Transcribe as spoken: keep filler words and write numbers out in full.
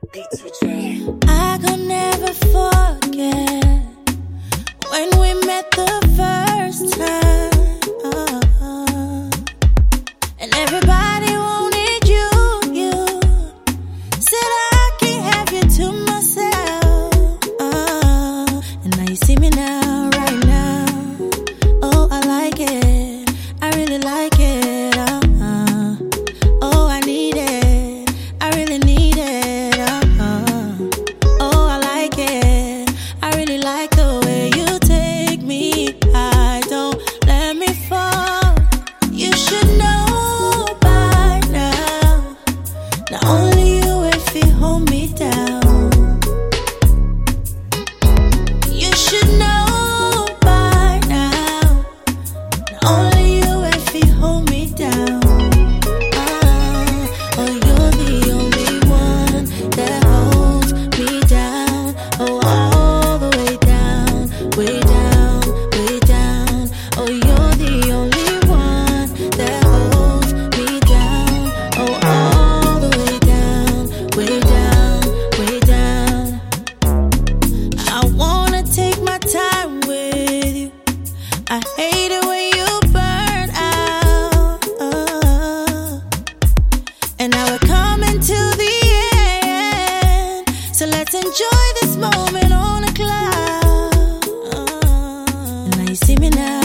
Beats with you. I could never forget when we met the first time. Oh, and everybody wanted you, you said I can't have you to myself. Oh, and now you see me now, right now. Oh, I like it, I really like it. Uh-huh. Oh, I need it, I really need it. Uh-huh. Oh, I like it, I really like the way you take me. I don't let me fall. You should know by now. Not only you if you hold me down. You should know by now. Not only you if you hold me down. Ah, oh, you're the only one that holds me down. Oh, all the way down, way down, way down. Oh, you're the only one that holds me down. Oh, all the way down, way down, way down. I wanna take my time with you. I hate it when you burn out. Oh. And now we're coming to the end. So let's enjoy this moment on a cloud. Oh. And now you see me now.